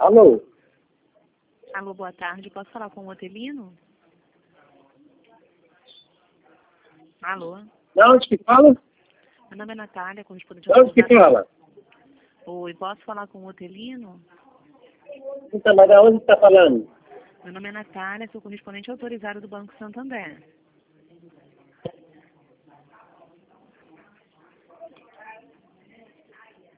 Alô? Alô, boa tarde. Posso falar com o Otelino? Alô? De onde que fala? Meu nome é Natália, correspondente De onde que fala? Oi, posso falar com o Otelino? Então, mas de onde está falando? Meu nome é Natália, sou correspondente autorizado do Banco Santander.